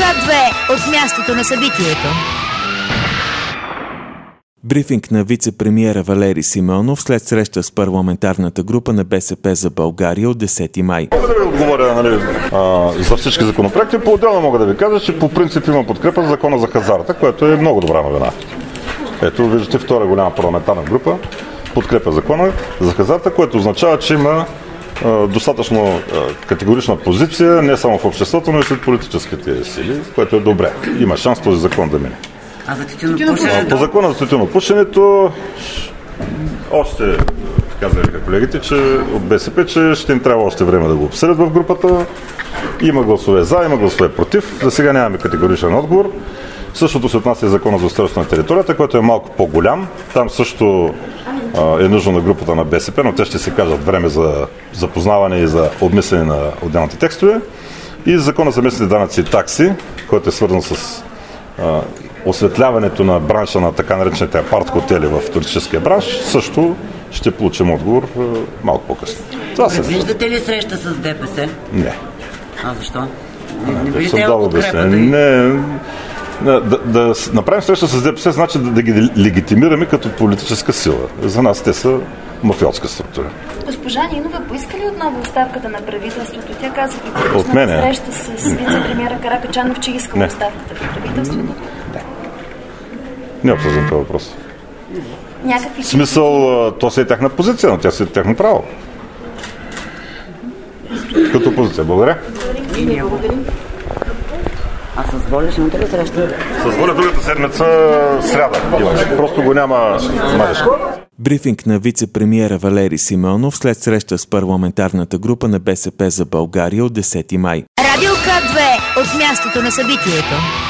К2 от мястото на събитието. Брифинг на вице-премиера Валери Симеонов след среща с парламентарната група на БСП за България от 10 май. Мога да ви отговоря за всички законопроекти. По-отделно мога да ви кажа, че по принцип има подкрепа за закона за хазарта, което е много добра новина. Ето, виждате, втора голяма парламентарна група подкрепа закона за хазарта, което означава, че има достатъчно категорична позиция не само в обществото, но и сред политическите сили, което е добре. Има шанс този закон да мине. А за тютюнопушенето? По закона за тютюнопушенето още казаха колегите, че от БСП, че ще им трябва още време да го обсъдят в групата. Има гласове за, има гласове против. За сега нямаме категоричен отговор. Същото се отнася и закона за устройство на територията, който е малко по-голям. Там също е нужно на групата на БСП, но те ще се кажат време за запознаване и за обмислене на отделните текстове. И закона за местните данъци и такси, който е свързан с осветляването на бранша на така наречените апарт-хотели в туристическия бранш, също ще получим отговор малко по-късно. Виждате ли среща с ДПС? Не. А защо? Не виждате подкрепата? Не. Да направим среща с ДПС, значи да ги легитимираме като политическа сила. За нас те са мафиотска структура. Госпожа Нинова поиска ли отново оставката на правителството? Тя каза от мен среща с вице-премиера Каракачанов, че иска оставката на правителството. Не обсъждам този въпрос. Някакви... В смисъл, то си е тяхна позиция, но тя си е тяхно право. Като позиция. Благодаря. И ние благодарим. А с Воля ще имате ли среща? С Воля другата седмица сряда. Просто го няма Марешка. Брифинг на вице-премиера Валери Симеонов след среща с парламентарната група на БСП за България от 10 май. Радио К2 от мястото на събитието.